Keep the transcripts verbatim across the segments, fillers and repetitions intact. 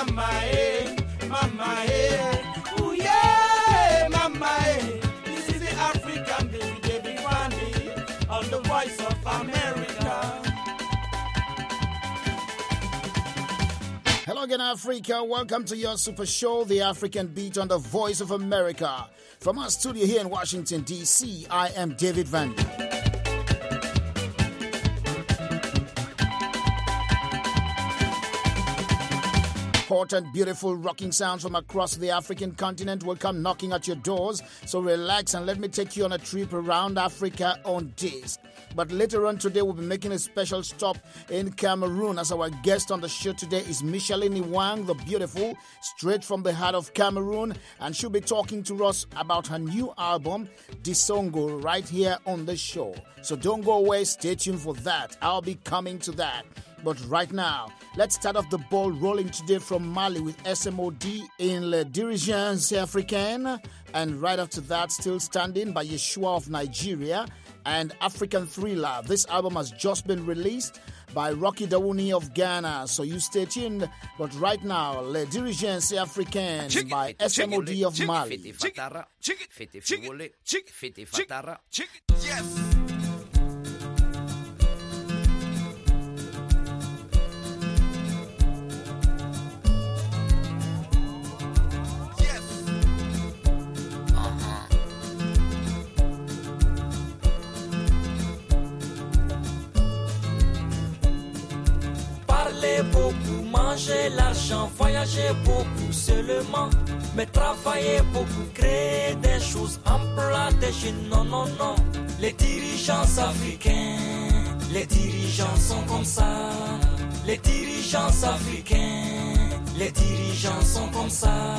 mama, eh, mama, eh. Ooh, yeah, mama, eh. This is the African baby, David Vandy, on the Voice of America. Hello again, Africa. Welcome to your super show, The African Beat on the Voice of America. From our studio here in Washington, D C, I am David Vandy. Hot and beautiful rocking sounds from across the African continent will come knocking at your doors. So relax and let me take you on a trip around Africa on disc. But later on today, we'll be making a special stop in Cameroon, as our guest on the show today is Micheline Iwang, the beautiful, straight from the heart of Cameroon. And she'll be talking to us about her new album, Disongo, right here on the show. So don't go away. Stay tuned for that. I'll be coming to that. But right now, let's start off the ball rolling today from Mali with S M O D in Le Dirigeants Africaine. And right after that, Still Standing by Yeshua of Nigeria and African Thriller. This album has just been released by Rocky Dawuni of Ghana. So you stay tuned. But right now, Le Dirigeants Africaine by S M O D of Mali. Yes. Beaucoup, manger l'argent, voyager beaucoup seulement, mais travailler beaucoup, créer des choses, emploi des jeunes, non, non, non. Les dirigeants africains, les dirigeants sont comme ça. Les dirigeants africains, les dirigeants sont comme ça.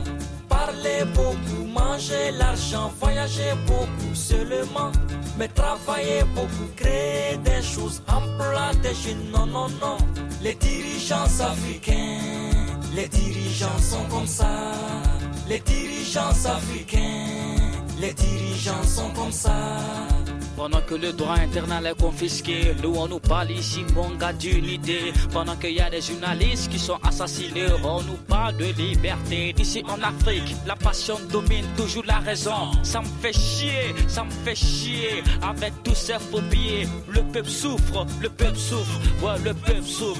Parler beaucoup, manger l'argent, voyager beaucoup seulement, mais travailler beaucoup, créer des choses, emploi des jeunes, non, non, non. Les dirigeants africains, les dirigeants sont comme ça. Les dirigeants africains, les dirigeants sont comme ça. Pendant que le droit international est confisqué, nous on nous parle ici, mon gars, d'unité. Pendant qu'il y a des journalistes qui sont assassinés, on nous parle de liberté. Ici en Afrique, la passion domine toujours la raison. Ça me fait chier, ça me fait chier. Avec tous ces phobies, le peuple souffre, le peuple souffre, ouais, le peuple souffre.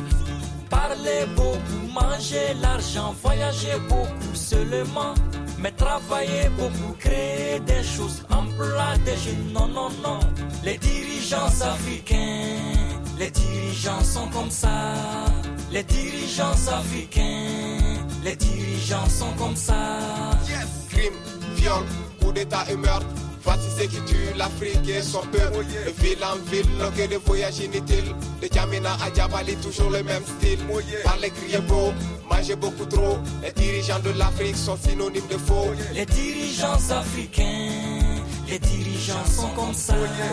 Parler beaucoup, manger l'argent, voyager beaucoup seulement, mais travailler beaucoup, créer des choses, emploi des jeunes, non, non, non. Les dirigeants africains, les dirigeants sont comme ça. Les dirigeants africains, les dirigeants sont comme ça. Yes. Crime, viol, coup d'état et meurtre. Voici ce qui tue l'Afrique et son peuple. De ville en ville, que de voyages inutiles. De Djamena à Djabali, toujours le même style. Parler, crier beau, manger beaucoup trop. Les dirigeants de l'Afrique sont synonymes de faux. Les dirigeants africains, les dirigeants sont comme ça.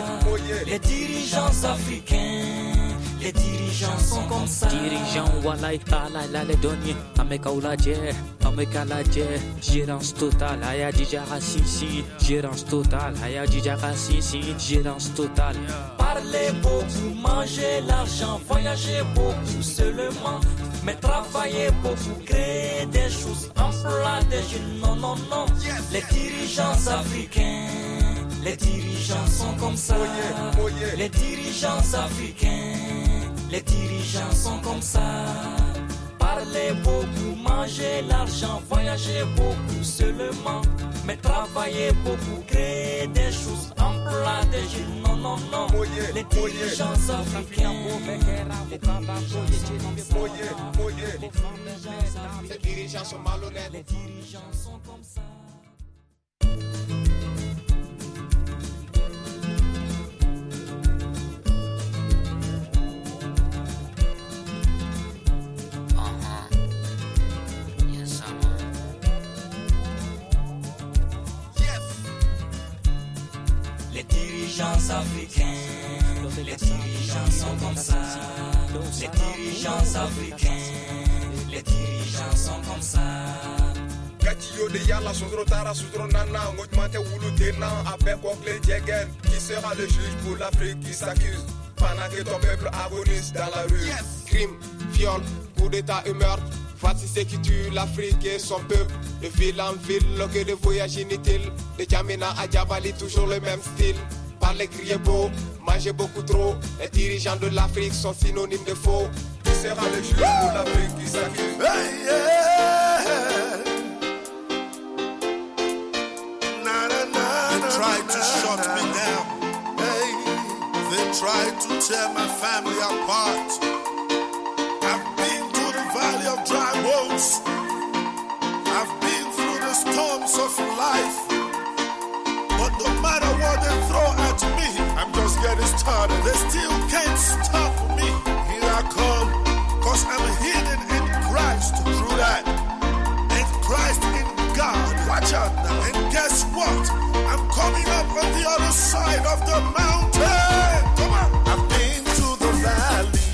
Les dirigeants africains, les dirigeants sont comme ça. Dirigeants, walay, alay, la les donniers. Ameka ouladje, ameka ladje. Gérance totale, aya dijara sisi. Gérance totale, aya dijara sisi. Gérance totale. Parler beaucoup, manger l'argent, voyager beaucoup seulement, mais travailler beaucoup, créer des choses, emploi des jeunes, non, non, non. Les dirigeants africains, les dirigeants sont comme ça. Les dirigeants africains, les dirigeants sont comme ça. Parler beaucoup, manger l'argent, voyager beaucoup seulement, mais travailler beaucoup, créer des choses, emploi des jeunes, non, non, non. Les dirigeants africains, les dirigeants sont malhonnêtes. les dirigeants sont comme ça. Les dirigeants africains, les dirigeants sont comme ça. Les dirigeants africains, les dirigeants sont comme ça. Gatio de Yala, Soudrotara, Soudronana, Moutmante Wulutena, avec Oklé Djegen, qui sera le juge pour l'Afrique qui s'accuse, pendant que ton peuple agonise dans la rue. Yes. Crime, viol, coup d'état et meurtre. Voici ce qui tue l'Afrique et son peuple. De ville en ville, loqué de voyage inutile. De Djamena à Djabali, toujours le même style. Parler, crier beau, manger beaucoup trop. Les dirigeants de l'Afrique sont synonymes de faux. Qui sera le juge pour l'Afrique qui s'accuse? Hey, yeah. Na, na, na, they tried to shut me down. Hey, they tried to tear my family apart. I've been to the valley of dry bones. I've been through the storms of life. But no matter what they throw at me, I'm just getting started. They still can't stop me. Here I come, cause I'm hidden in Christ. True that. And Christ in God. Watch out now. And guess what? I'm coming up on the other side of the mountain. Come on. I've been to the valley.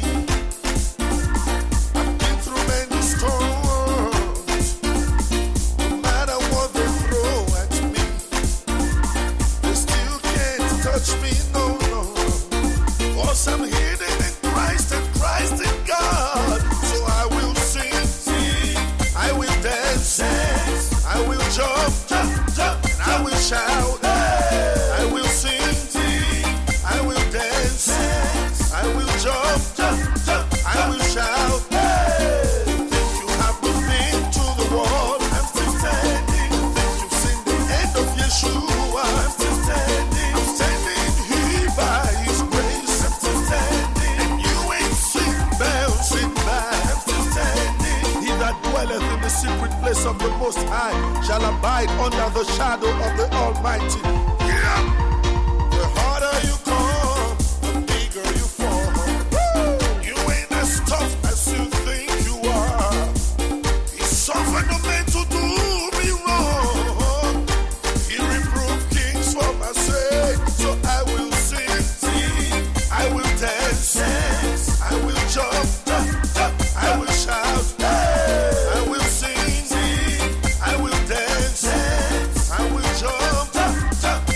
I've been through many storms. No matter what they throw at me, they still can't touch me, no, no. Cause I'm hidden in Christ and Christ in God. So I will sing, sing. I will dance, dance. I will jump, jump, jump. And I will shout, hey. I will sing, sing. I will dance, dance. I will jump, jump, jump. I will shout, hey. Think you haven't been to the wall? I'm still standing. Think you've seen the end of Yeshua? I'm still standing. I'm standing here by His grace. I'm still standing. And you ain't seen bouncing back. I'm still standing. He that dwelleth in the secret place of the Most High shall abide under the shadow of the Almighty. Yeah. The harder you come, the bigger you fall. You ain't as tough as you think you are. He suffered no man to do me wrong. He reproved kings for my sake. So I will sing, sing. I will dance, dance. I will jump, jump, jump. I will shout, hey. I will sing, sing. I will dance, dance. I will jump, jump, jump.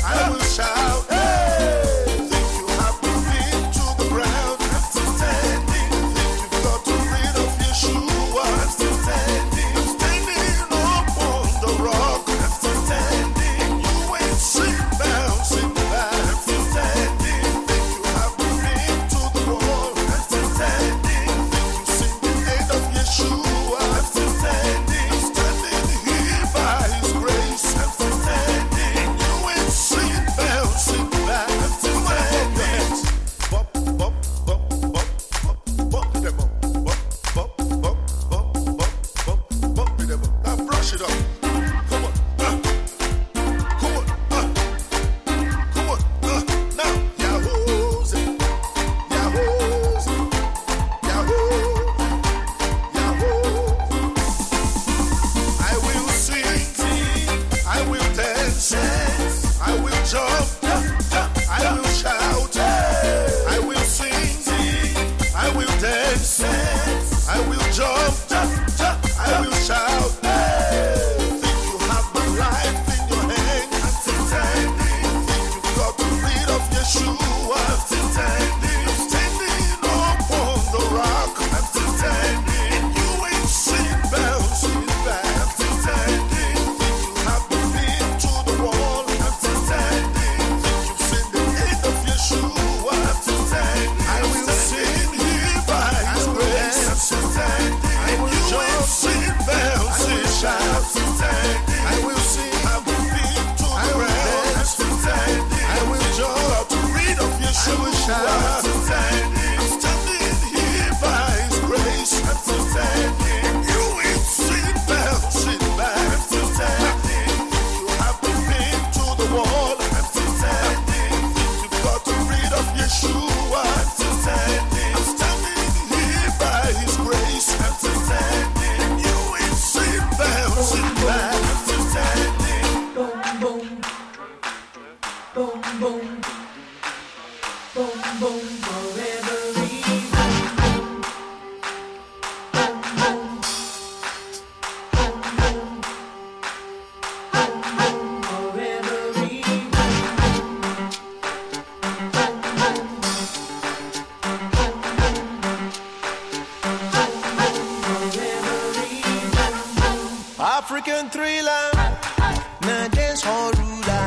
African thriller, na dance hall ruler.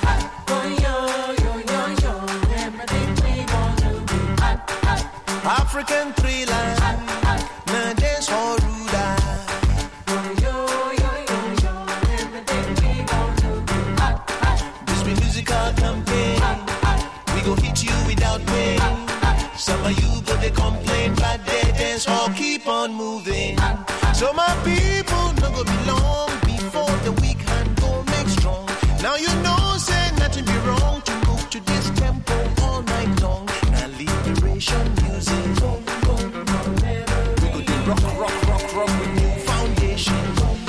African thriller, na dance hall ruler. This be musical campaign, we go hit you without pain. Some of you go they complain, but they dance hall keep on moving. So my people no go be long before the weak hand go make strong. Now you know say nothing be wrong to move to this tempo all night long. Now liberation music. We go do rock, rock, rock, rock with new foundation.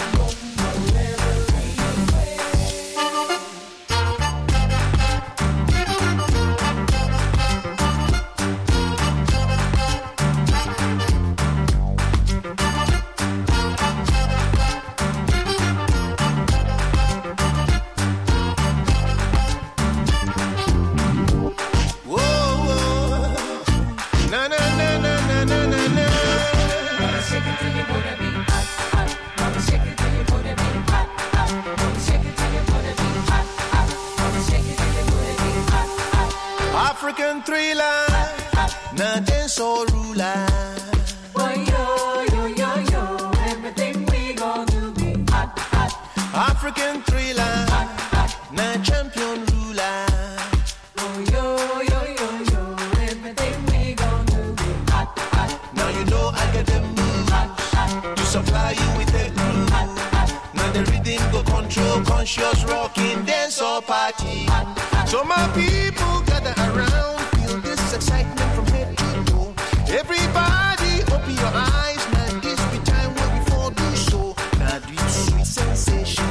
African thriller, na dance all ruler. Boy, yo, yo, yo, yo, everything we gon' do be hot, hot. African thriller, hot, hot. Na champion ruler. Oh, yo, yo, yo, yo, everything we gon' do be hot, hot. Now you know I got the moves hot, hot. To supply you with the groove. Hot, hot. Now the rhythm go control conscious rocking dance or party. Hot, hot. So my people gather around, feel this excitement from head to toe. Everybody open your eyes, man, this be time when we fall do so. Now this sweet sensation,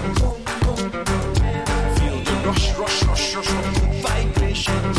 feel the rush, rush, rush, rush, rush, vibration.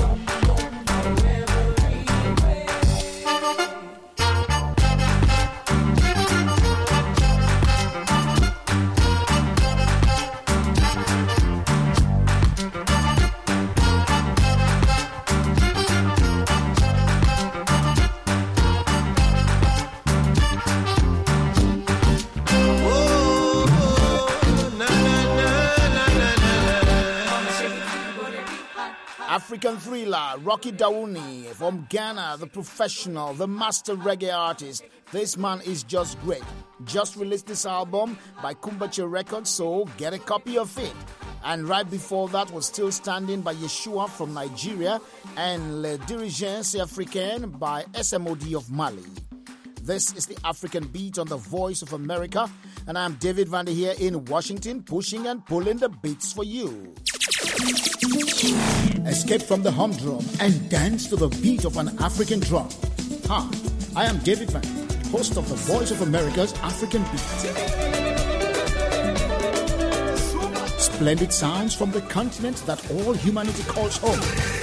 African thriller, Rocky Dauni from Ghana, the professional, the master reggae artist. This man is just great. Just released this album by Kumbache Records, so get a copy of it. And right before that was Still Standing by Yeshua from Nigeria and Le Dirigence Africaine by S M O D of Mali. This is the African Beat on the Voice of America, and I'm David Vander here in Washington, pushing and pulling the beats for you. Escape from the humdrum and dance to the beat of an African drum. Hi, I am David Vander, host of the Voice of America's African Beat. Splendid sounds from the continent that all humanity calls home.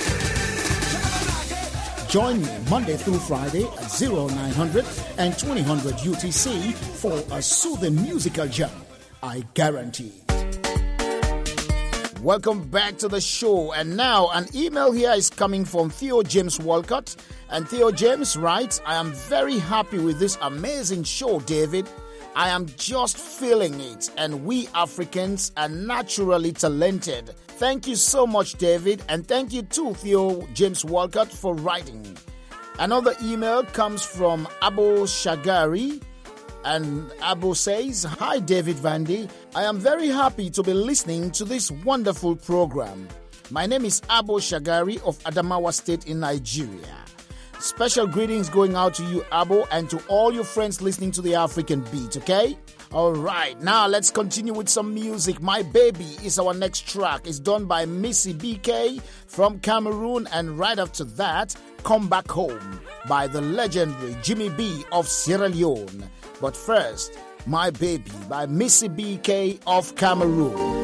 Join me Monday through Friday at oh nine hundred and twenty hundred U T C for a soothing musical jam, I guarantee. Welcome back to the show. And now an email here is coming from Theo James Walcott. And Theo James writes, I am very happy with this amazing show, David. I am just feeling it. And we Africans are naturally talented. Thank you so much, David. And thank you too, Theo James Walcott, for writing. Another email comes from Abo Shagari. And Abo says, Hi David Vandy, I am very happy to be listening to this wonderful program. My name is Abo Shagari of Adamawa State in Nigeria. Special greetings going out to you, Abo, and to all your friends listening to the African Beat, okay? All right, now let's continue with some music. My Baby is our next track. It's done by Missy B K from Cameroon, and right after that, Come Back Home by the legendary Jimmy B of Sierra Leone. But first, My Baby by Missy B K of Cameroon.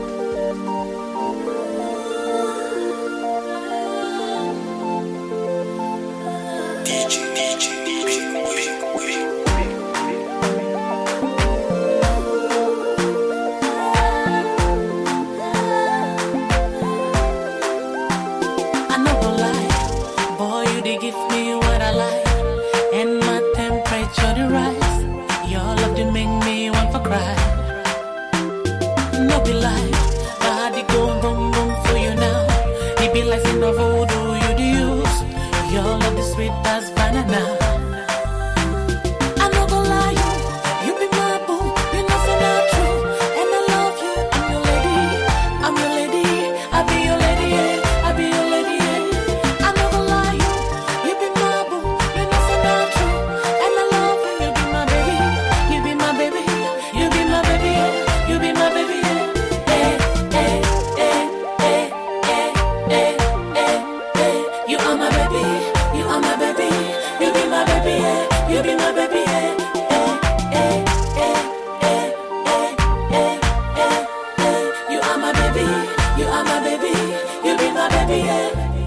be like, my heart it go boom boom for you now. It be like in a voodoo you do use. Your love is sweet as banana. I no go lie you, you be my boo, you know so not true. And I love you, I'm your lady, I'm your lady, I be your lady, yeah, I be your lady, yeah. I no go lie you, you be my boo, you know so not true. And I love you, you be my baby, you be my baby, you be my baby, yeah, you be my baby, yeah. Eh, eh, eh, eh, eh, eh, eh, eh. You are my baby, you are my baby, you be my baby, yeah, you be my baby, yeah. Eh, eh, eh, eh, eh, eh, eh, eh. You are my baby, you are my baby, you be my baby, yeah.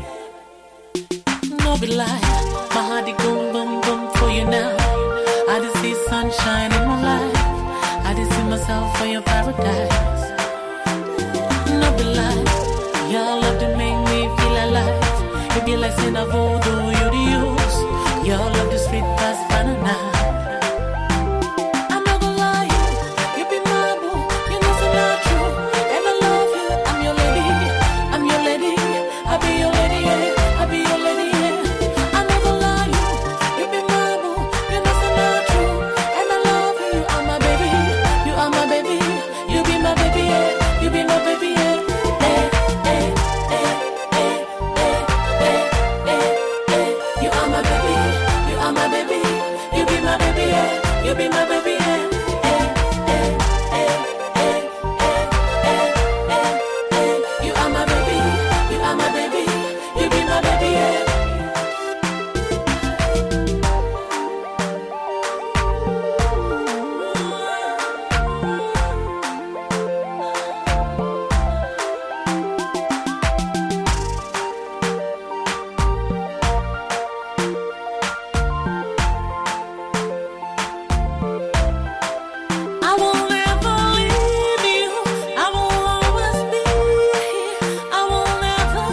No be lie, my heart it boom boom boom for you now. I just see sunshine in my life. I just see myself for your paradise. No be lie, your love to make me feel alive. It be like sin of voodoo you to use. Your love to sweet as banana. I'm not gonna lie you, you be my boo, you know so not true. And I love you, I'm your lady, I'm your lady, I be your lady, yeah, I be your lady, yeah. I'm not gonna lie you, you be my boo, you know so not true. And I love you, you are my baby, you are my baby, you be my baby, yeah, you be my baby, yeah. Eh, eh, eh, eh, eh, eh, eh, eh. You are my baby, you are my baby, you be my baby, yeah, you be my baby, yeah. Eh, eh, eh, eh, eh, eh, eh, eh. You are my baby, you are my baby, you be my baby, yeah. I won't ever leave you. I will always be here. I will never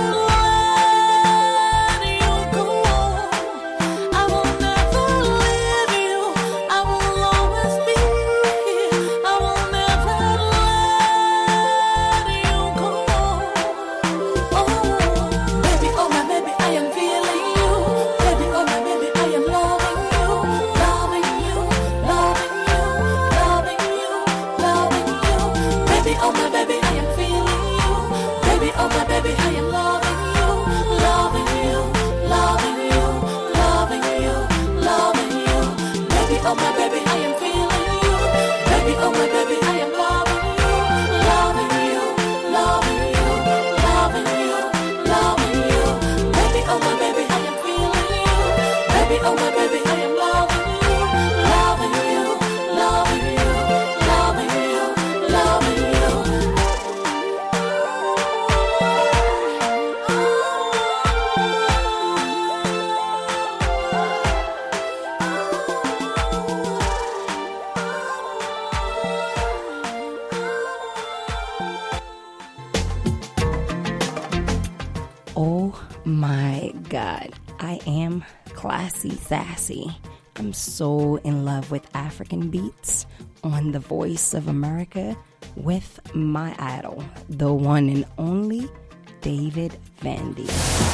let you go. I will never leave you. I will always be here. I will never let you go. Oh, baby, oh my baby, I am feeling you. Baby, oh my baby, I am loving you, loving you, loving you, loving you, loving you. Baby, oh my baby, I am feeling you. Baby, oh my baby, I am loving you, loving you, loving you, loving you, loving you. Baby, oh my baby, I am feeling you. Baby, oh my baby, I am loving you, loving you, loving you, loving you, loving you. Baby, oh my baby, I am feeling you. Baby, oh my baby, I am loving you, loving you, loving you, loving you, loving you. Oh my God, I am classy sassy. I'm so in love with African beats on The Voice of America with my idol, the one and only David Vandy.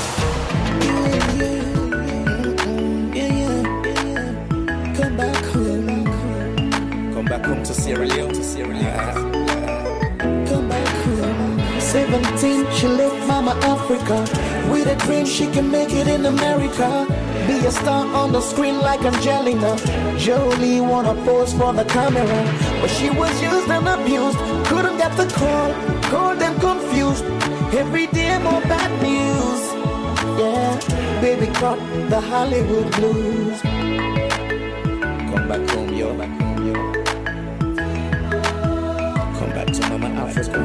Come back home. Come back home to Sierra Leone. To Sierra Leone. Come back home. seventeen, she left Mama Africa with a dream she can make it in America. Be a star on the screen like Angelina Jolie. Wanna pose for the camera, but she was used and abused. Couldn't get the call, cold and confused. Every day more bad news. Yeah, baby caught the Hollywood blues. Come back home, yo. Back home, yo. Come back to Mama Africa.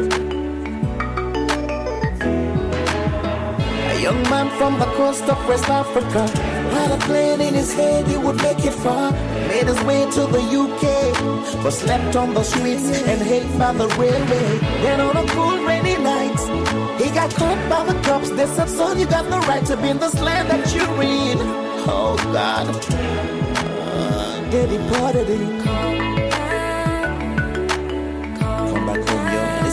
A young man from the coast of West Africa had a plan in his head he would make it far. Made his way to the U K, but slept on the streets and hit by the railway. Then on a cool rainy night, he got caught by the cops. They said, son, you got no right to be in this land that you're in. Oh God, uh, they deported him. Come back home, yo.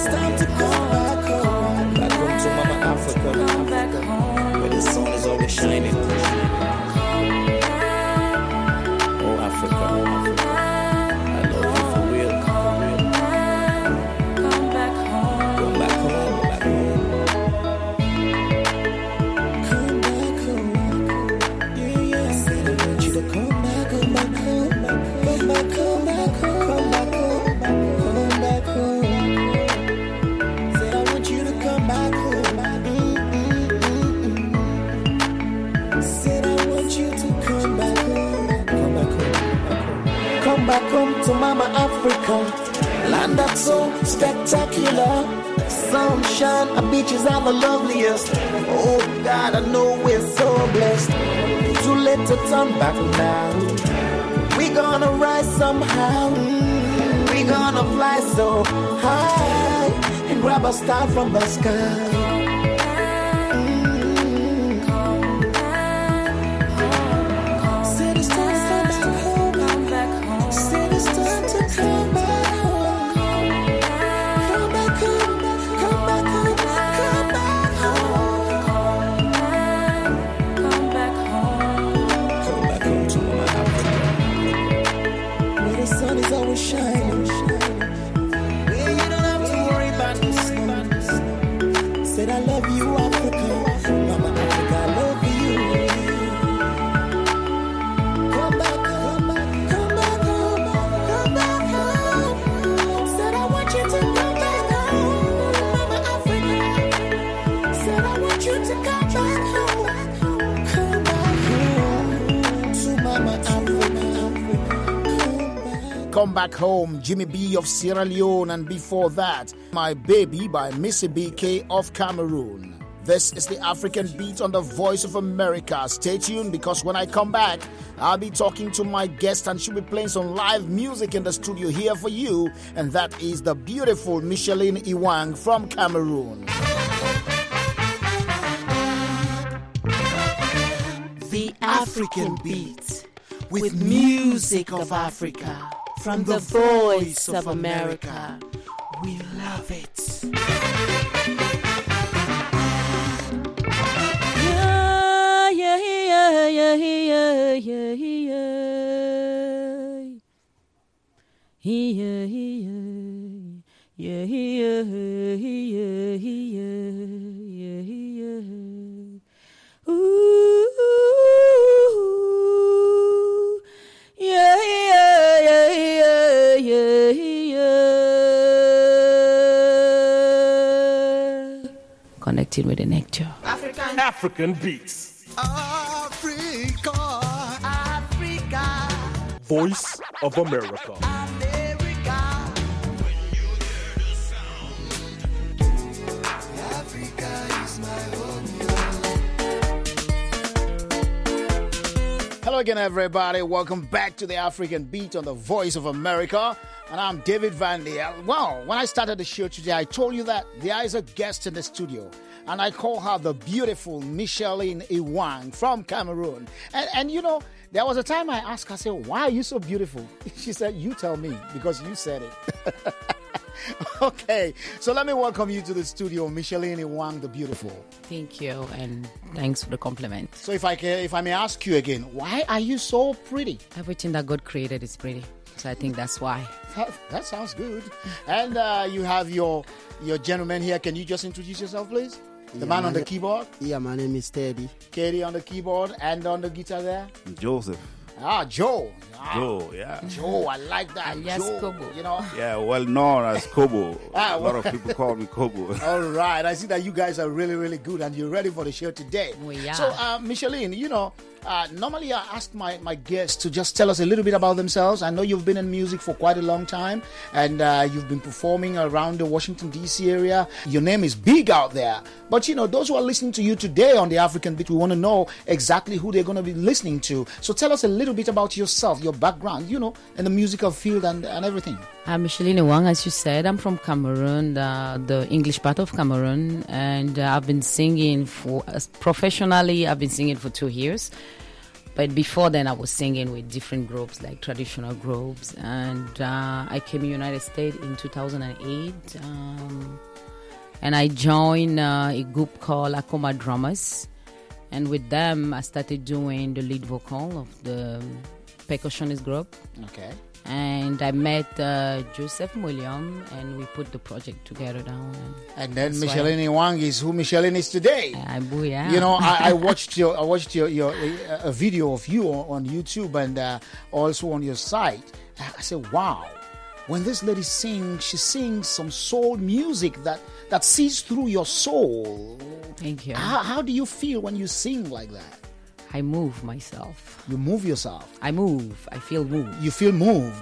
to Mama Africa, land that's so spectacular. Sunshine, our beaches are the loveliest. Oh God, I know we're so blessed. Too late to turn back now. We gonna rise somehow. We gonna fly so high and grab a star from the sky. Shining, shining. Yeah, you don't have to worry about the sun. Said I love you, Africa. Mama Africa, I love you. Come back home, come back home, come back home. Said I want you to come back home, Mama Africa. Said I want you to come back home, come back home to Mama Africa. Come Back Home, Jimmy B of Sierra Leone, and before that, My Baby by Missy B K of Cameroon. This is the African Beat on the Voice of America. Stay tuned, because when I come back, I'll be talking to my guest and she'll be playing some live music in the studio here for you, and that is the beautiful Micheline Iwang from Cameroon. The African Beat, with music of Africa. From the Voice of America, we love it. Yeah, yeah, yeah, yeah, yeah, yeah, yeah. Yeah, yeah, yeah, yeah, yeah, yeah, yeah. Ooh. Yeah, yeah, yeah, yeah, yeah, yeah. Connected with the nectar. African, African Beats. Africa. Africa. Voice of America. America. When you hear the sound, Africa is my home. Hello again, everybody. Welcome back to the African Beat on the Voice of America. And I'm David Vanley. Well, when I started the show today, I told you that there is a guest in the studio. And I call her the beautiful Micheline Iwang from Cameroon. And, and you know, there was a time I asked her, I said, why are you so beautiful? She said, you tell me, because you said it. Okay, so let me welcome you to the studio, Micheline Iwang, the beautiful. Thank you, and thanks for the compliment. So if I can, if I may ask you again, why are you so pretty? Everything that God created is pretty, so I think that's why. That, that sounds good. And uh, you have your your gentleman here. Can you just introduce yourself, please? The Yeah, man on my the keyboard. Yeah, my name is Teddy. Katie on the keyboard, and on the guitar there. Joseph. Ah, Joe. Ah, Joe, yeah. Joe, I like that. Yes, Joe, Kobo. you know. Yeah, well known as Kobo. Ah, a lot of people call me Kobo. All right, I see that you guys are really, really good, and you're ready for the show today. We are. So, uh, Micheline, you know, uh, normally I ask my, my guests to just tell us a little bit about themselves. I know you've been in music for quite a long time, and uh, you've been performing around the Washington, D C area. Your name is big out there. But, you know, those who are listening to you today on the African Beat, we want to know exactly who they're going to be listening to. So tell us a little bit about yourself, your background, you know, in the musical field and, and everything. I'm Micheline Iwang, as you said. I'm from Cameroon, uh, the English part of Cameroon, and uh, I've been singing for uh, professionally. I've been singing for two years, but before then, I was singing with different groups, like traditional groups. And uh, I came to the United States in two thousand eight, um, and I joined uh, a group called Akoma Drummers, and with them, I started doing the lead vocal of the percussionist group. Okay. And I met uh, Joseph William, and we put the project together down. And, and then that's Micheline Iwang is who Micheline is today. I, booyah. You know, I, I watched your I watched your, your uh, a video of you on, on YouTube and uh, also on your site. I said, wow. When this lady sings, she sings some soul music that, that sees through your soul. Thank you. How, how do you feel when you sing like that? I move myself. You move yourself. I move. I feel moved. You feel moved.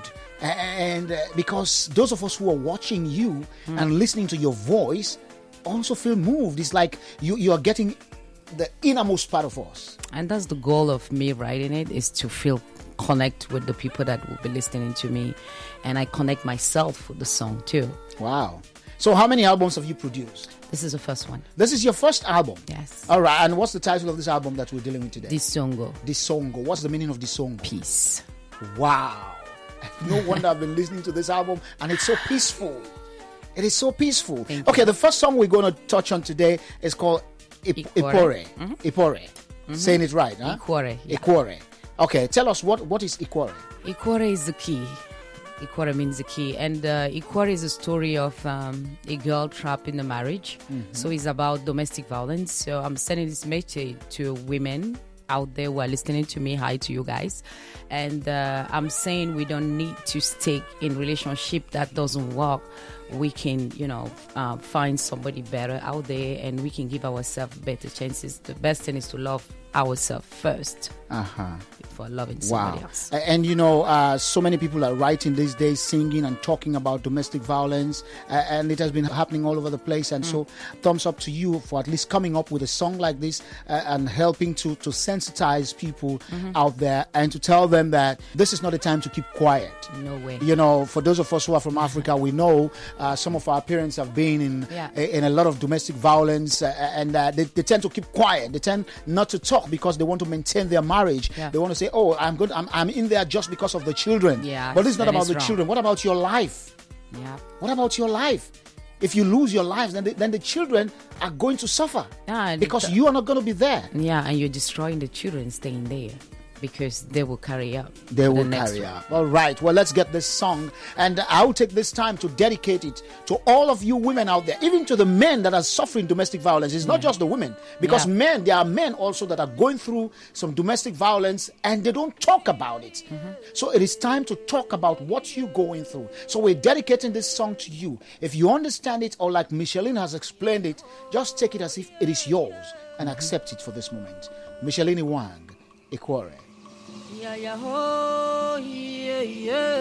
And uh, because those of us who are watching you mm. and listening to your voice also feel moved. It's like you, you are getting the innermost part of us. And that's the goal of me writing it, is to feel connect with the people that will be listening to me. And I connect myself with the song too. Wow. So how many albums have you produced? This is the first one. This is your first album? Yes. All right. And what's the title of this album that we're dealing with today? Disongo. Disongo. What's the meaning of Disongo? Peace. Wow. No wonder I've been listening to this album and it's so peaceful. It is so peaceful. Thank okay, you. the first song we're going to touch on today is called Ip- Ikwore. Mm-hmm. Ikwore. Mm-hmm. Saying it right, huh? Ikwore. Yeah. Ikwore. Okay, tell us what, what is Ikwore? Ikwore is the key. Ikwore means the key. And uh, Ikwore is a story of um, a girl trapped in a marriage. Mm-hmm. So it's about domestic violence. So I'm sending this message to women out there who are listening to me. Hi to you guys. And uh, I'm saying we don't need to stay in relationship that doesn't work. We can, you know, uh, find somebody better out there, and we can give ourselves better chances. The best thing is to love ourselves first. Uh-huh. For loving somebody wow. else. And you know, uh, so many people are writing these days, singing and talking about domestic violence, uh, and it has been happening all over the place. And mm. so, thumbs up to you for at least coming up with a song like this uh, and helping to to sensitize people mm-hmm. out there and to tell them that this is not a time to keep quiet. No way. You know, for those of us who are from Africa, we know uh, some of our parents have been in yeah. in a lot of domestic violence, uh, and uh, they, they tend to keep quiet. They tend not to talk because they want to maintain their marriage. Yeah. They want to say, oh, I'm good. I'm, I'm in there just because of the children. Yeah, but it's not about the wrong. children. What about your life? Yeah. What about your life? If you lose your lives, then the, then the children are going to suffer yeah, because the, you are not going to be there. Yeah, and you're destroying the children staying there, because they will carry out. They will the carry one. out. All right. Well, let's get this song. And I'll take this time to dedicate it to all of you women out there, even to the men that are suffering domestic violence. It's not yeah. just the women, because yeah. men, there are men also that are going through some domestic violence and they don't talk about it. Mm-hmm. So it is time to talk about what you're going through. So we're dedicating this song to you. If you understand it, or like Micheline has explained it, just take it as if it is yours and mm-hmm. accept it for this moment. Micheline Wang, Ikwore. Yeah, yeah, oh, yeah, yeah.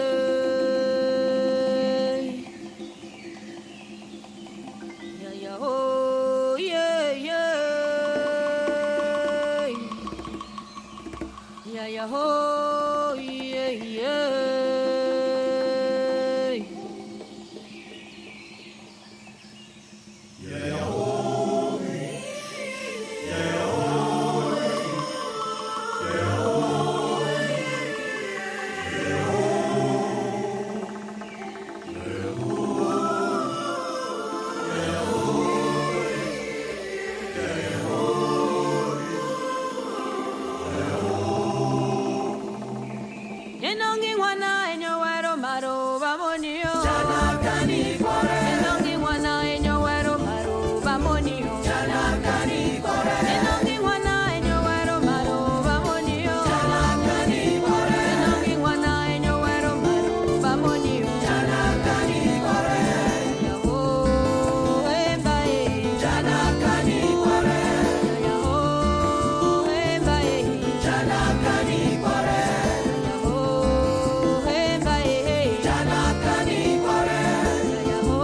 Yeah, yeah, oh, yeah, yeah. Yeah, yeah, oh, yeah, yeah. Yeah, yeah, oh, yeah, oh, yeah, oh. Oh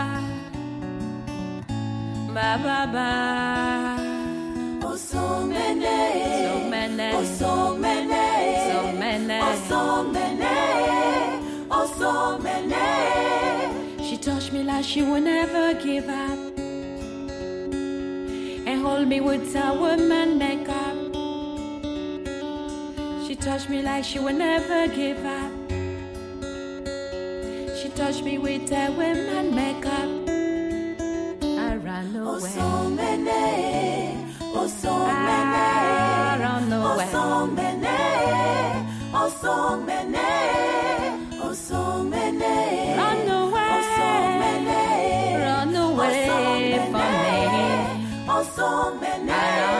ba ba ba. Oh, so many, so many, oh, so many, so many, oh, so many, oh, so many. She touched me like she would never give up, and hold me with her woman makeup. She touched me like she would never give up. She touched me with her woman makeup. I ran away. Oh, so many, oh, so many, I ran oh, away. so many, oh, so many, oh, so many. Run away, oh, so many, run away oh, so from me. Oh, so many.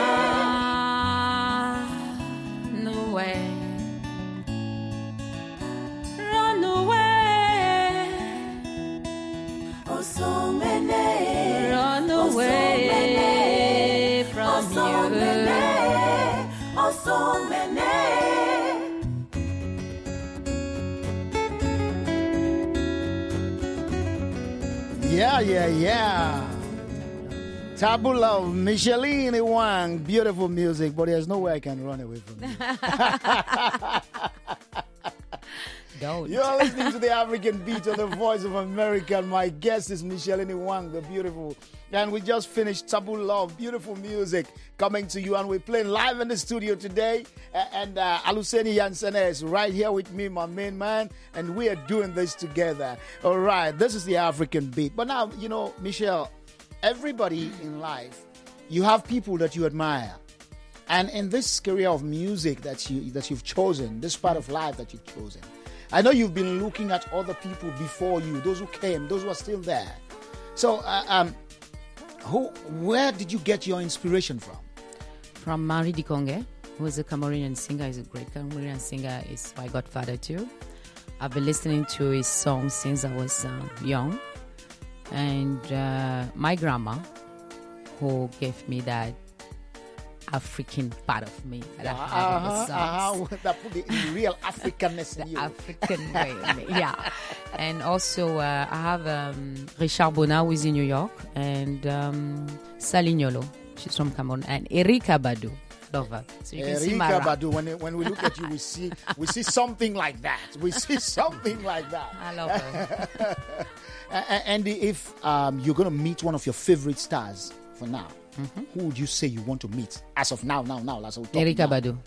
Run away, run away. Oh, so many, run oh, so away many. from oh, so you. Many. Oh, so many. Yeah, yeah, yeah. Taboo Love, Micheline Wang, beautiful music, but there's no way I can run away from it. Don't. You're listening to the African Beat on the Voice of America. And my guest is Micheline Wang, the beautiful. And we just finished Taboo Love, beautiful music coming to you. And we're playing live in the studio today. Uh, and uh, Aluseni Jansen is right here with me, my main man. And we are doing this together. All right, this is the African Beat. But now, you know, Michelle, everybody in life, you have people that you admire. And in this career of music that, you, that you've chosen, this part of life that you've chosen, I know you've been looking at other people before you, those who came, those who are still there. So, uh, um, who, where did you get your inspiration from? From Marie Dikonge, who is a Cameroonian singer. He's a great Cameroonian singer. He's my godfather too. I've been listening to his songs since I was uh, young. And uh, my grandma, who gave me that African part of me that I have in the Uh-huh, songs. uh-huh, that put the real Africanness in you. African way in me, yeah. And also, uh, I have um, Richard Bona, who is in New York, and um, Salignolo, she's from Cameroon, and Erika Badu. Love her. So you can see my Erika rap. Badu, when, when we look at you, we see we see something like that. We see something like that. I love her. A- and if um, you're going to meet one of your favorite stars for now, Mm-hmm. who would you say you want to meet as of now, now, now? As of Erika now? Badu.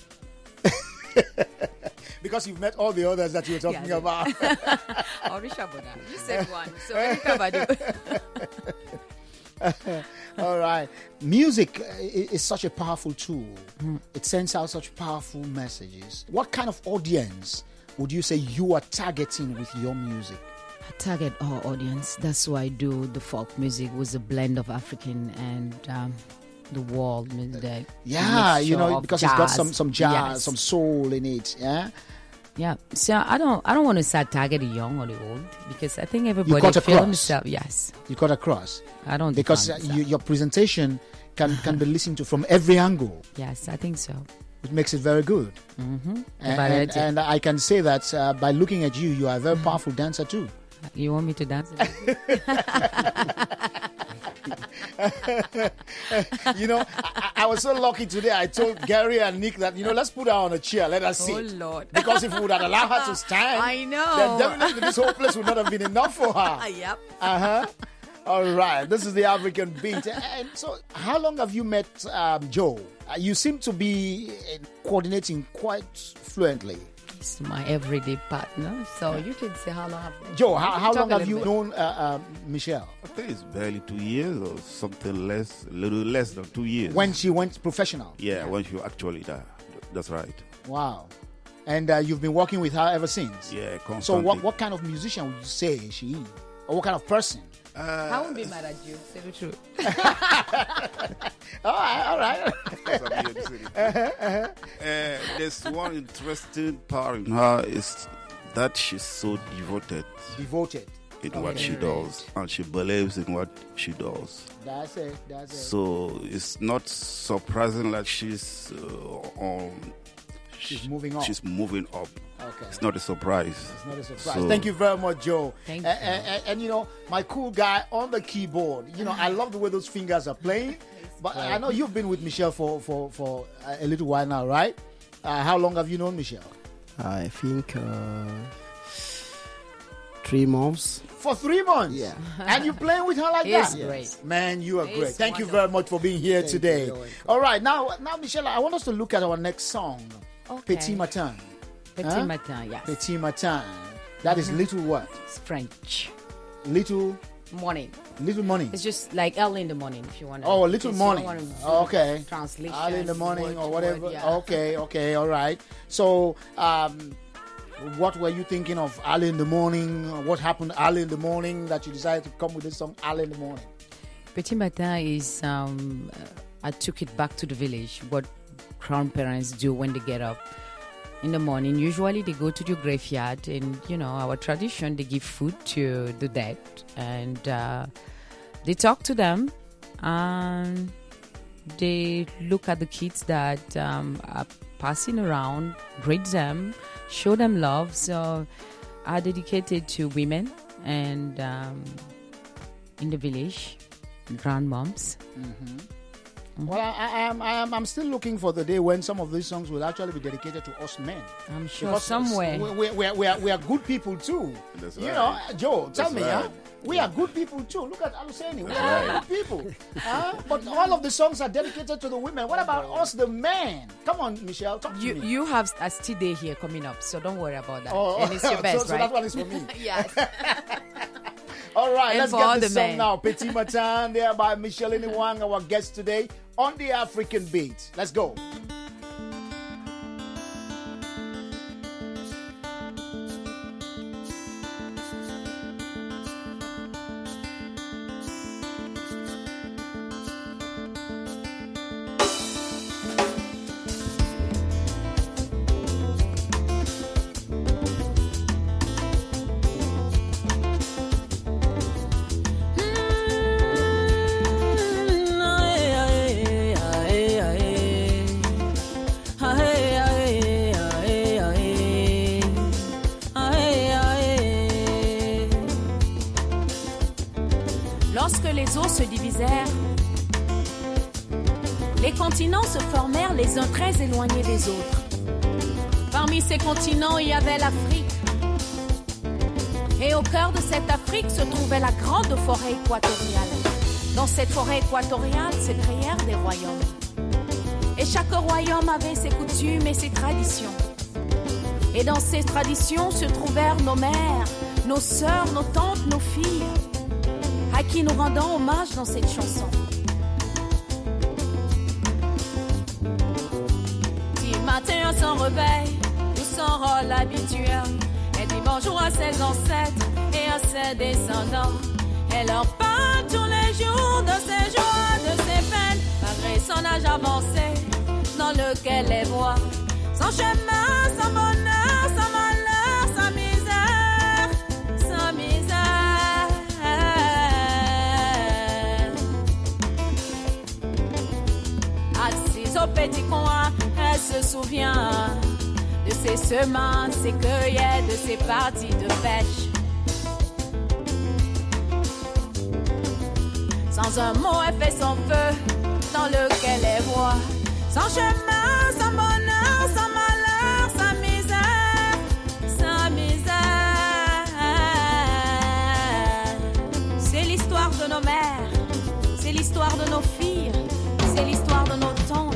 Because you've met all the others that you were talking Yeah, about. Oh, Richard Bona. You said one. So Erika Badu. All right. Music uh, i- is such a powerful tool. It sends out such powerful messages. What kind of audience would you say you are targeting with your music? I target our audience. That's why I do the folk music with a blend of African and um, the world music. Yeah, you know, because it's got some some jazz, Yes. some soul in it. Yeah. Yeah, so I don't, I don't want to start targeting young or the old because I think everybody cut feels across. themselves. Yes, You cut across. I don't Because uh, define you, your presentation can, can be listened to from every angle. yes, I think so. It makes it very good. Mm-hmm. And, and, and I can say that uh, by looking at you, you are a very powerful dancer too. You want me to dance? You know, I, I was so lucky today. I told Gary and Nick that, you know, let's put her on a chair. Let us sit. Oh, Lord. Because if we would have allowed her to stand, I know. then definitely this whole place would not have been enough for her. Yep. Uh-huh. All right. This is the African Beat. And so, how long have you met um, Joe? Uh, you seem to be uh, coordinating quite fluently. He's my everyday partner, so you can say how long have Joe, how, can how talk long a have you little known uh, uh, Michelle? I think it's barely two years or something less, a little less than two years. When she went professional? Yeah, when she actually died. That's right. Wow. And uh, you've been working with her ever since? Yeah, constantly. So what, what kind of musician would you say she is? Or what kind of person? Uh, I won't be mad at you. Say the truth. all right, all right. uh-huh, uh-huh. Uh, there's one interesting part in her is that she's so devoted. Devoted. In Okay. what she does, and she believes in what she does. That's it. That's it. So it's not surprising that she's uh, on. She's moving up. She's moving up. Okay. It's not a surprise. It's not a surprise. So- Thank you very much, Joe. Thank and, you. And, and, and, you know, my cool guy on the keyboard. You know, I love the way those fingers are playing. But I know you've been with Michelle for, for, for a little while now, right? Uh, how long have you known Michelle? I think uh, three months. For three months? Yeah. And you playing with her like It's that? great. Man, you are It's great. Thank you wonderful. very much for being here Thank today. you. You're All right, now, now, Michelle, I want us to look at our next song. Okay. Petit Matin. Petit Huh? matin, yes. Petit Matin. That is little what? It's French. Little, Morning. little money. It's just like early in the morning if you want to. Oh, a little morning. Okay. Translation. Early in the morning word or to whatever. word, yeah. Okay, okay, all right. So, um, what were you thinking of early in the morning? What happened early in the morning that you decided to come with this song early in the morning? Petit matin is, um, uh, I took it back to the village, what grandparents do when they get up in the morning. Usually they go to the graveyard and, you know, our tradition, they give food to the dead and uh, they talk to them and they look at the kids that um, are passing around, greet them, show them love. So are dedicated to women and um, in the village, grandmoms. Mm-hmm. Well, I, I am I am I'm still looking for the day when some of these songs will actually be dedicated to us men. I'm sure Because somewhere. we, we, we, are, we, are, we are good people too. That's you right. know, Joe, tell That's me, right. huh? We are good people too. Look at Aluseni. We That's are right. good people. Huh? But all of the songs are dedicated to the women. What about us, the men? Come on, Michelle, talk to You me. you have a tea day here coming up, so don't worry about that. Oh, and it's your best, so, so right? that one is for me. Yes. All right, And let's for get all this the song men. now. Petit Matin there by Michelle Wang, our guest today on the African Beat. Let's go. Lorsque les eaux se divisèrent, les continents se formèrent les uns très éloignés des autres. Parmi ces continents, il y avait l'Afrique. Et au cœur de cette Afrique se trouvait la grande forêt équatoriale. Dans cette forêt équatoriale se créèrent des royaumes. Et chaque royaume avait ses coutumes et ses traditions. Et dans ces traditions se trouvèrent nos mères, nos sœurs, nos tantes, nos filles, à qui nous rendons hommage dans cette chanson. Si matin on s'en réveille, nous s'en rôle habituel. Elle dit bonjour à ses ancêtres et à ses descendants. Elle leur parle tous les jours de ses joies, de ses peines, malgré son âge avancé, dans lequel elle voit son chemin, son bonheur, son malheur, sa misère, sa misère. Assise au petit coin, elle se souvient de ses semences, ses cueillettes, de ses parties de pêche. Sans un mot, elle fait son feu dans lequel elle voit son chemin, son bonheur, son malheur, sa misère, sa misère. C'est l'histoire de nos mères, c'est l'histoire de nos filles, c'est l'histoire de nos tantes.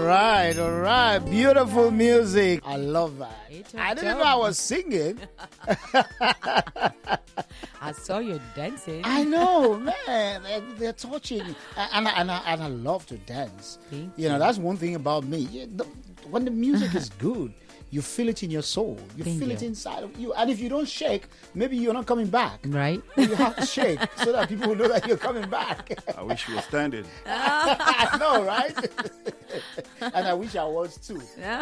right, all right. Beautiful music. I love that. I didn't know I was singing. I saw you dancing. I know, man. They're, they're touching. And, and, and, I, and I love to dance. Thank you know, that's one thing about me. Yeah, the, when the music is good, you feel it in your soul. You Thank feel you. it inside of you. And if you don't shake, maybe you're not coming back. Right. You have to shake so that people will know that you're coming back. I wish you were standing. I know, right? And I wish I was too.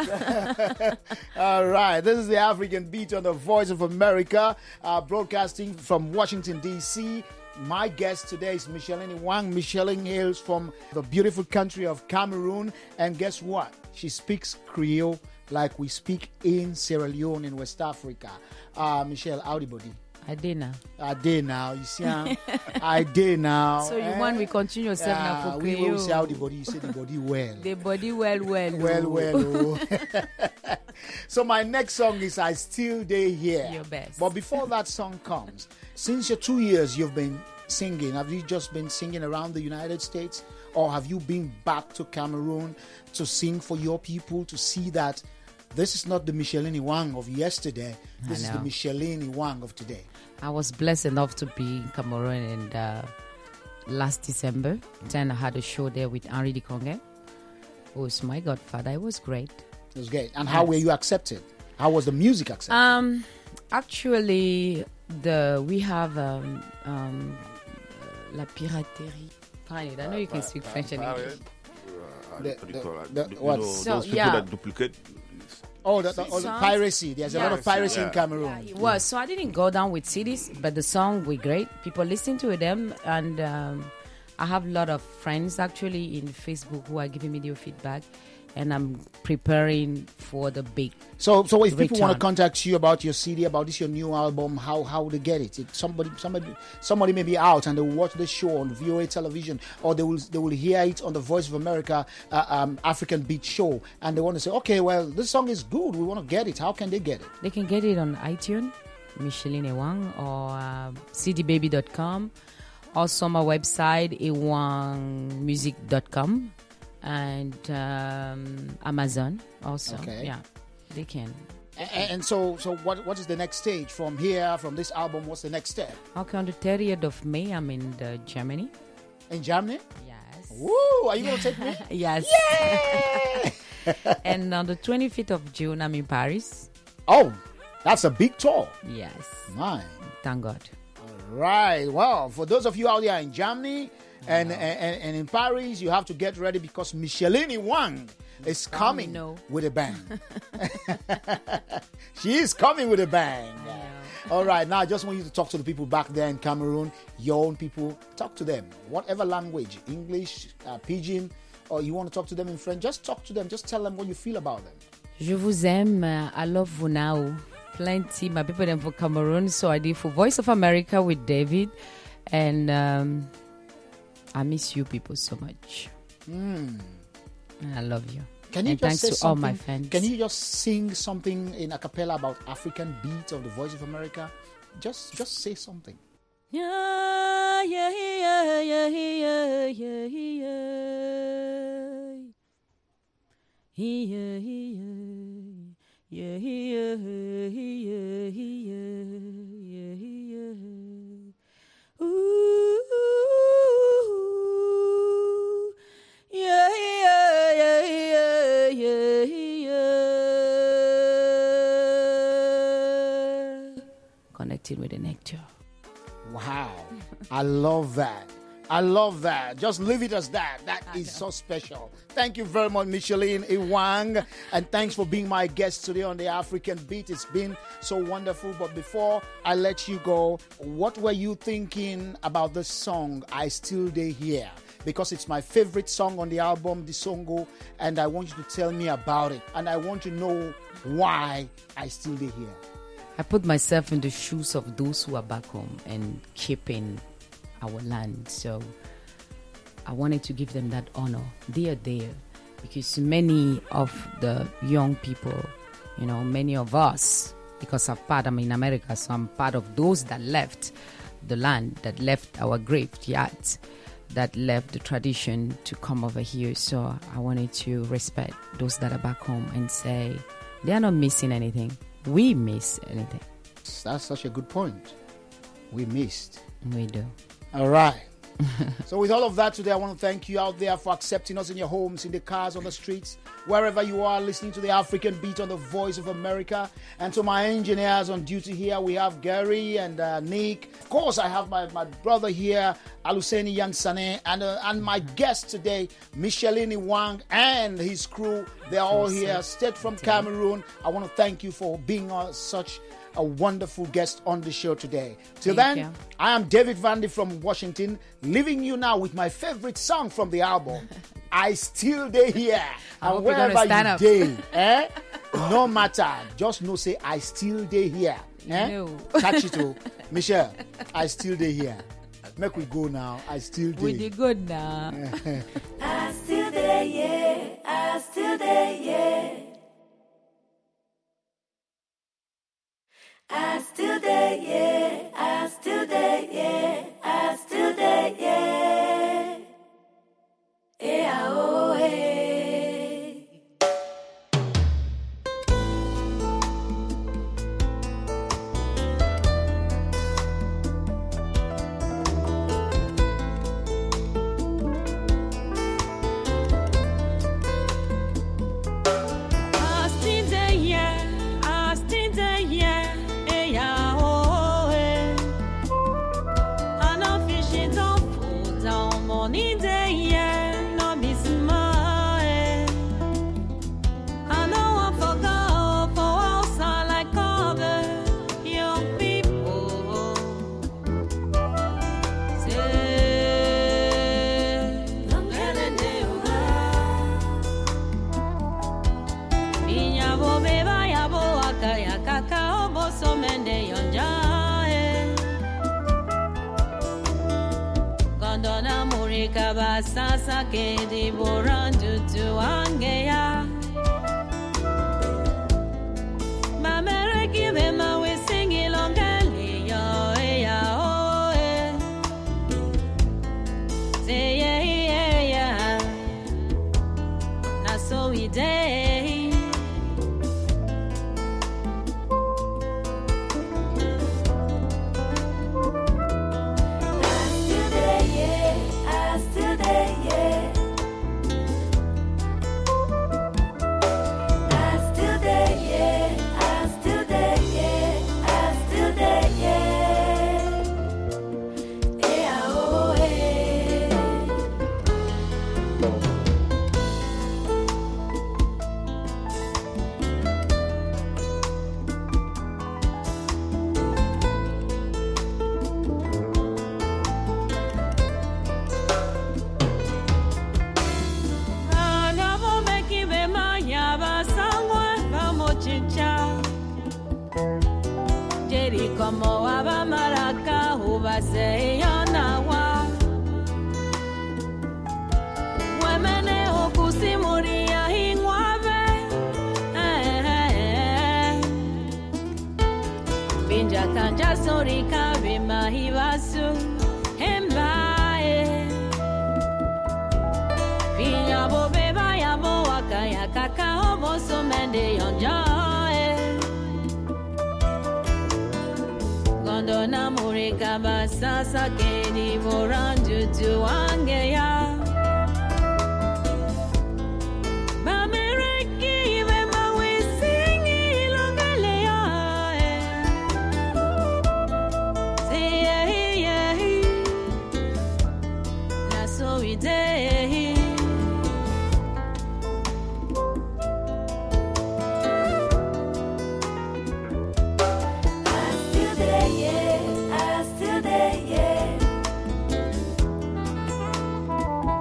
All right. This is the African Beat on the Voice of America, uh, broadcasting from Washington, D C My guest today is Micheline Wang. Micheline hails from the beautiful country of Cameroon. And guess what? She speaks Creole like we speak in Sierra Leone in West Africa. Uh, Michelle, howdy, buddy. I did now. I did now. You see, huh? I did now. So you eh? want we continue yourself now for we Creole? will say how the body. You say the body well. The body well, well. Well, oh. well. Oh. So my next song is I Still Day Here. Your best. But before that song comes, since your two years you've been singing, have you just been singing around the United States? Or have you been back to Cameroon to sing for your people, to see that this is not the Micheline Wang of yesterday. This is the Micheline Wang of today. I was blessed enough to be in Cameroon and uh, last December. Then I had a show there with Henri Dikonge, who was my godfather. It was great. It was great. And how were you accepted? How was the music accepted? Um, actually, the we have um, um, La Piraterie. Fine, I know you can speak French and English. The- What do you call it? the- Du- you what? know, So, those people yeah. that duplicate. Oh, the, the, oh, the Songs? piracy. There's a lot of piracy in Yeah. Cameroon. It was. So I didn't go down with C Ds, but the song were great. People listen to them, and um, I have a lot of friends actually in Facebook who are giving me their feedback, and I'm preparing for the big. So, so if people want to return. contact you about your C D, about this your new album, how how would they get it? It somebody somebody somebody may be out and they will watch the show on V O A television, or they will they will hear it on the Voice of America uh, um, African Beat show, and they want to say, okay, well, this song is good. We want to get it. How can they get it? They can get it on iTunes, Micheline Wang, or uh, c d baby dot com, also my website, ewang music dot com, and um, Amazon also. Okay. Yeah, they can. And, and so, so what what is the next stage from here, from this album? What's the next step? Okay, on the thirtieth of May, I'm in uh, Germany. In Germany? Yes. Woo! Are you going to take me? Yes. And on the twenty-fifth of June, I'm in Paris. Oh, that's a big tour. Yes. My. Thank God. Right. Well, for those of you out there in Germany and, and, and in Paris, you have to get ready because Micheline Wang is coming know. with a bang. She is coming with a bang. All right. Now, I just want you to talk to the people back there in Cameroon, your own people. Talk to them. Whatever language, English, uh, Pidgin, or you want to talk to them in French, just talk to them. Just tell them what you feel about them. Je vous aime. uh, I love vous now. Plenty. My people them for Cameroon. So I did for Voice of America with David. And um, I miss you people so much. Mm. And I love you. Can you and just thanks say to something? all my fans. Can you just sing something in a cappella about African beat of the Voice of America? Just, just say something. Yeah, yeah, yeah, yeah, yeah, yeah, yeah. Yeah, yeah, yeah, yeah, yeah, yeah, yeah. Ooh, yeah, yeah, yeah, yeah, yeah, yeah. Connected with the nectar. Wow. I love that. I love that. Just leave it as that. That is so special. Thank you very much, Micheline Wang. And thanks for being my guest today on the African Beat. It's been so wonderful. But before I let you go, what were you thinking about the song, I Still Day Here? Because it's my favorite song on the album, Disongo, and I want you to tell me about it. And I want to know why I Still Day Here. I put myself in the shoes of those who are back home and keeping our land. So I wanted to give them that honor. They are there because many of the young people, you know, many of us, because I'm part, I'm in America, so I'm part of those that left the land, that left our graveyards. that left the tradition to come over here. So I wanted to respect those that are back home and say they are not missing anything. We miss anything. That's such a good point. We missed. We do. All right. So with all of that today, I want to thank you out there for accepting us in your homes, in the cars, on the streets, wherever you are listening to the African Beat on the Voice of America. And to my engineers on duty here, we have Gary and uh, Nick. Of course, I have my, my brother here, Aluseni Yansane, and uh, and my guest today, Michelini Wang and his crew. They're all here, straight from Cameroon. I want to thank you for being uh, such a wonderful guest on the show today. Till Thank then, you. I am David Vandy from Washington, leaving you now with my favorite song from the album, I Still Day Here. I And hope you're gonna wherever stand you up. day, eh? No matter, just know say I still day here. Eh? No. Catch it all. Michelle, I still day here. Make we go now. I still day. We did good now. I still there, yeah. I still there, yeah. I still there, yeah. I still there, yeah. I still there, yeah. Yeah, oh, hey. I still there, yeah. I still there, yeah. Yeah, oh, eh. I know fishing don't put down money there, yeah. No be smart, eh. I know I forgot for outside like other young people. Say, Longele de Minya bo beba ya bo waka ya kaka obo so mende yonja eh. Gondona murika basasa ke di borandu tu ange ya. Mamere give ma we sing longele yo eh ya oh eh. Say yeah yeah yeah. Na so we day. Still there, yeah. I still there, yeah. I still there, yeah. I still there, yeah. I still there, yeah. Yeah, oh, hey. Anavo meki be manya basangwa bamochicha. Jeri como waba maraka ubase yonawa. Wemene okusimuria hingwabe. Eh, eh, eh. Binja kanja sorika bima hibasu. Hembae. Pinya bo beba ya bo waka ya kaka obo so mende yonja eh. Gondo na murika basasa ke di boranju tu ange ya. Mamereki be ma we singi longale ya eh. Say yeah yeah. Na so we day. I still there, yeah. I still there, yeah.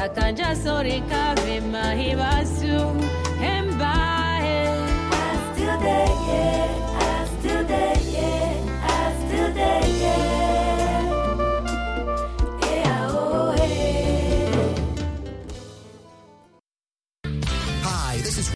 Kakanja sori kave mahibasu.